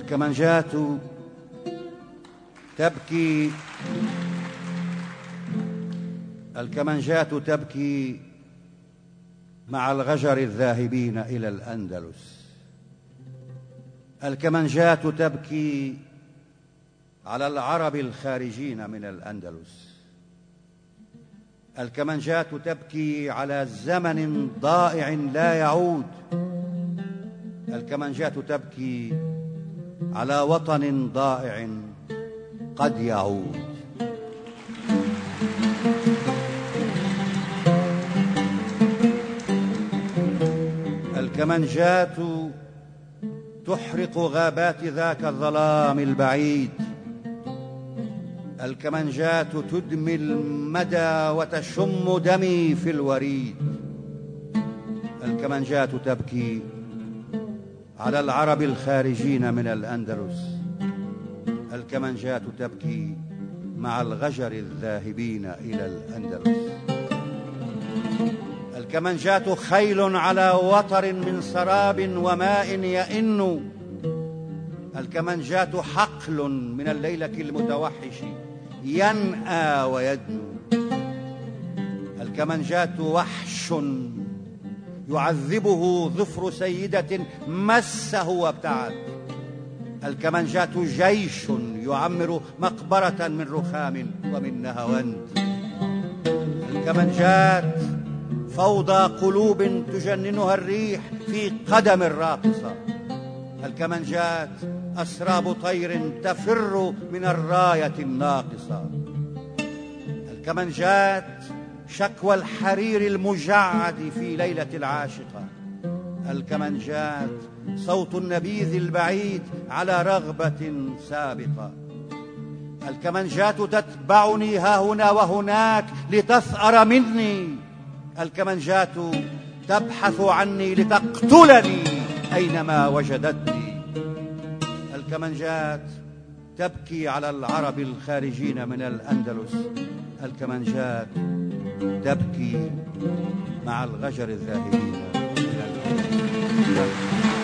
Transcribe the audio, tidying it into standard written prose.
الكمانجات تبكي، الكمانجات تبكي مع الغجر الذاهبين إلى الأندلس. الكمانجات تبكي على العرب الخارجين من الأندلس. الكمانجات تبكي على زمن ضائع لا يعود. الكمانجات تبكي على وطن ضائع قد يعود. الكمانجات تحرق غابات ذاك الظلام البعيد. الكمانجات تدمي المدى وتشم دمي في الوريد. الكمانجات تبكي على العرب الخارجين من الأندلس. الكمانجات تبكي مع الغجر الذاهبين إلى الأندلس. الكمانجات خيل على وتر من سراب وماء يئن. الكمانجات حقل من الليلة المتوحش ينأى ويدنو. الكمانجات وحش يعذبه ظفر سيدة مسه وابتعد. الكمانجات جيش يعمر مقبرة من رخام ومن نهاوند. الكمانجات فوضى قلوب تجننها الريح في قدم الراقصة. الكمانجات أسراب طير تفر من الراية الناقصة. الكمانجات شكوى الحرير المجعد في ليلة العاشقة. الكمانجات صوت النبيذ البعيد على رغبة سابقة. الكمانجات تتبعني ها هنا وهناك لتثأر مني. الكمانجات تبحث عني لتقتلني أينما وجدتني. الكمانجات تبكي على العرب الخارجين من الأندلس. الكمانجات تبكي مع الغجر الذاهبين من الأندلس.